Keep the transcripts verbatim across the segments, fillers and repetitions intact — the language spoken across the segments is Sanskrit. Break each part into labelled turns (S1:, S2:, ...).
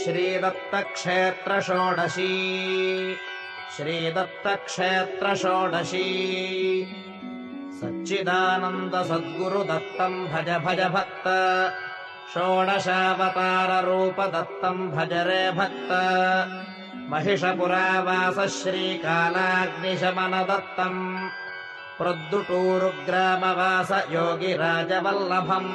S1: श्रीदत्तक्षेत्रषोडशी श्रीदत्तक्षेत्रषोडशी सच्चिदानन्दसद्गुरुदत्तम् भज भज भक्त षोडशावताररूपदत्तम् भज रे भक्त महिषपुरावास श्रीकालाग्निशमनदत्तम् प्रद्दुटूरुग्रामवास योगिराजवल्लभम्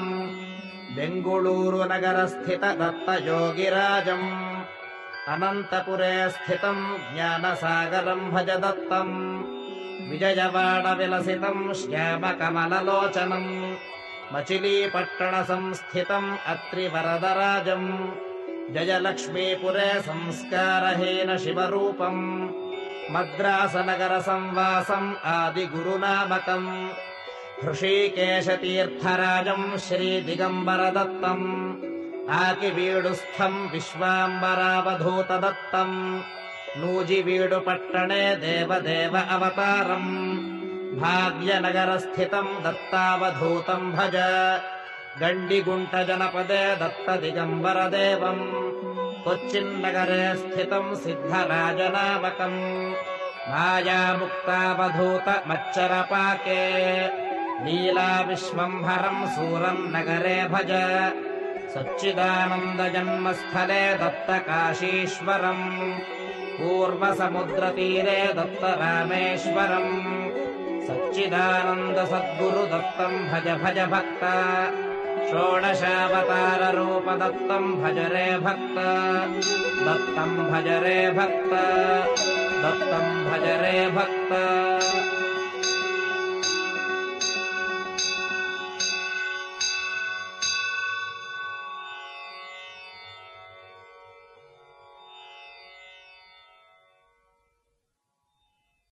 S1: बेङ्गळूरुनगरस्थितदत्तयोगिराजम् अनन्तपुरे स्थितम् ज्ञानसागरम् भज दत्तम् विजयवाडविलसितम् श्यामकमललोचनम् मचिलीपट्टणसंस्थितम् अत्रिवरदराजम् जयलक्ष्मीपुरे संस्कारहीन शिवरूपम् मद्रासनगरसंवासम् आदिगुरुनामकम् हृषीकेशतीर्थराजम् श्रीदिगम्बरदत्तम् आकिवीडुस्थम् विश्वाम्बरावधूतदत्तम् नूजिवीडुपट्टणे देवदेव अवतारम् भाग्यनगरस्थितम् दत्तावधूतम् भज गण्डिगुण्टजनपदे दत्तदिगम्बरदेवम् कोच्चिन्नगरे स्थितम् सिद्धराजनामकम् मायामुक्तावधूतमच्चरपाके लीलाविश्वम्भरम् सूरम् नगरे भज सच्चिदानन्दजन्मस्थले दत्तकाशीश्वरम् पूर्वसमुद्रतीरे दत्तरामेश्वरम् सच्चिदानन्दसद्गुरुदत्तम् भज भज भक्त षोडशावताररूपदत्तम् भज रे भक्त दत्तम् भज रे भक्त दत्तम् भज रे भक्त